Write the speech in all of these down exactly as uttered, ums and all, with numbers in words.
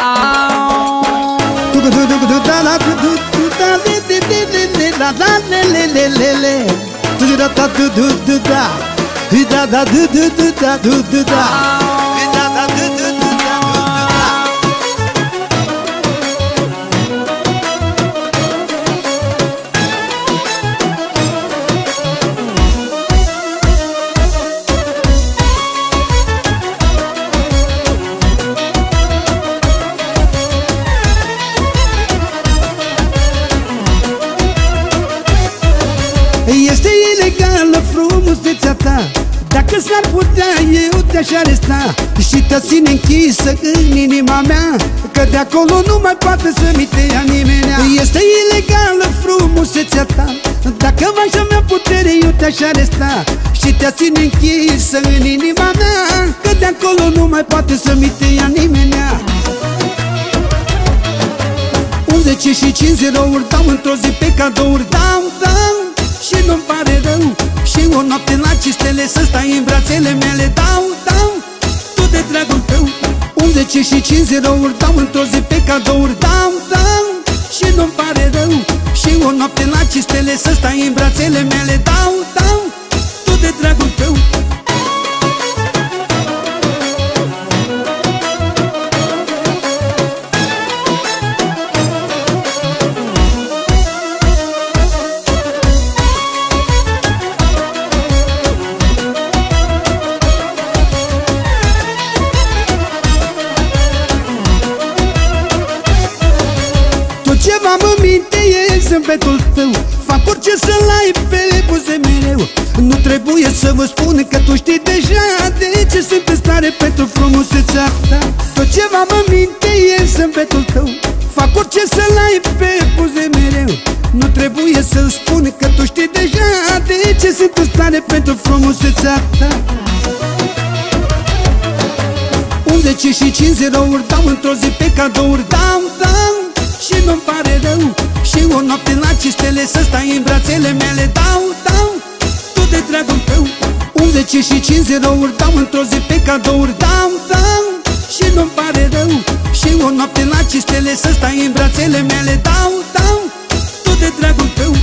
Este ilegală frumusețea ta. Dacă s-ar putea, eu te-aș aresta și te țin închisă în inima mea, că de acolo nu mai poate să-mi te ia nimenea. Este ilegală frumusețea ta. Dacă v-aș avea putere, eu te-aș aresta și te țin închisă în inima mea, că de acolo nu mai poate să-mi te ia nimenea. Un zece și cinci zerouri dau într-o zi pe cadouri, dau, dau și nu-mi pare rău. Și o noapte la cistele să stai în brațele mele, dau, dau, tu de dragul tău. Un zece și cinci zerouri dau într-o zi pe cadouri, dau, dau și nu-mi pare rău. Și o noapte la cistele să stai în brațele mele, dau, dau, tu de dragul tău. Ce v-am în minte e zâmbetul tău. Fac orice să-l ai pe buze mereu. Nu trebuie să vă spun că tu știi deja de ce sunt în stare pentru frumusețea ta. Tot ce v-am în minte e zâmbetul tău. Fac orice să-l ai pe buze mereu. Nu trebuie să-l spun că tu știi deja de ce sunt în stare pentru frumusețea ta. Un zece și cinci zerouri dau într-o zi pe cadouri, dau, dau și nu-mi pare rău. Și o noapte la cistele să stai în brațele mele, dau, dau, tu de dragul tău. Un zece și cinci zerouri dau într-o zi pe cadouri, dau, dau și nu-mi pare rău. Și o noapte la cistele să stai în brațele mele, dau, dau, tu de dragul tău.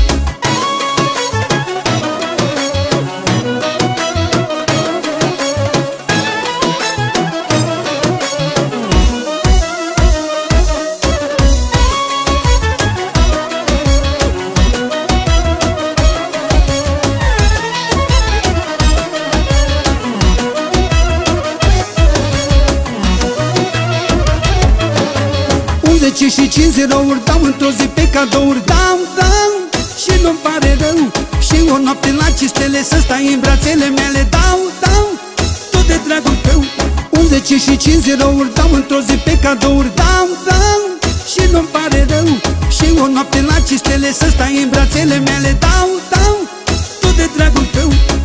Un zece și cinci zerouri dau într-o zi pe cadouri, dau, dau și nu-mi pare rău. Și o noapte la cistele să stai în brațele mele, dau, dau, tu de dragul tău. Un zece și cinci zerouri dau într-o zi pe cadouri, dau, dau și nu-mi pare rău. Și o noapte la cistele să stai în brațele mele, dau, dau, tu de dragul tău.